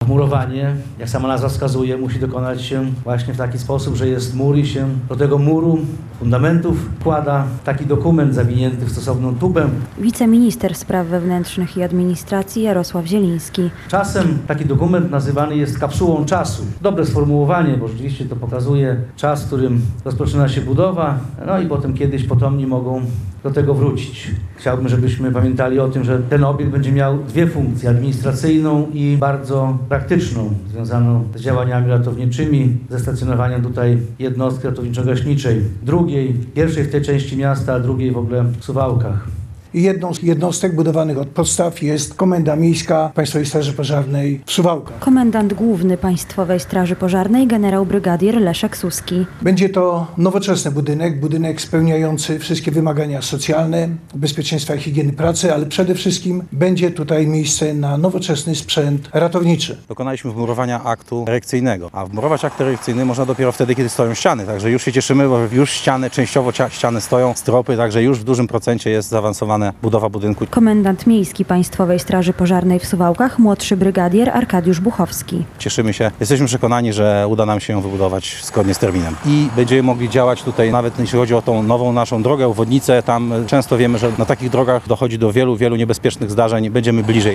Murowanie, jak sama nazwa wskazuje, musi dokonać się właśnie w taki sposób, że jest mur i się do tego muru, fundamentów wkłada taki dokument zawinięty w stosowną tubę. Wiceminister spraw wewnętrznych i administracji Jarosław Zieliński. Czasem taki dokument nazywany jest kapsułą czasu. Dobre sformułowanie, bo rzeczywiście to pokazuje czas, w którym rozpoczyna się budowa, no i potem kiedyś potomni mogą do tego wrócić. Chciałbym, żebyśmy pamiętali o tym, że ten obiekt będzie miał dwie funkcje, administracyjną i bardzo praktyczną, związaną z działaniami ratowniczymi, ze stacjonowaniem tutaj jednostki ratowniczo-gaśniczej, pierwszej w tej części miasta, a drugiej w ogóle w Suwałkach. Jedną z jednostek budowanych od podstaw jest Komenda Miejska Państwowej Straży Pożarnej w Suwałkach. Komendant główny Państwowej Straży Pożarnej generał brygadier Leszek Suski. Będzie to nowoczesny budynek spełniający wszystkie wymagania socjalne, bezpieczeństwa i higieny pracy, ale przede wszystkim będzie tutaj miejsce na nowoczesny sprzęt ratowniczy. Dokonaliśmy wmurowania aktu erekcyjnego, a wmurować akt erekcyjny można dopiero wtedy, kiedy stoją ściany, także już się cieszymy, bo już ściany, częściowo ściany stoją, stropy, także już w dużym procencie jest zaawansowana budowa budynku. Komendant miejski Państwowej Straży Pożarnej w Suwałkach, młodszy brygadier Arkadiusz Buchowski. Cieszymy się, jesteśmy przekonani, że uda nam się wybudować zgodnie z terminem. I będziemy mogli działać tutaj, nawet jeśli chodzi o tą nową naszą drogę, obwodnicę, tam często wiemy, że na takich drogach dochodzi do wielu niebezpiecznych zdarzeń, będziemy bliżej.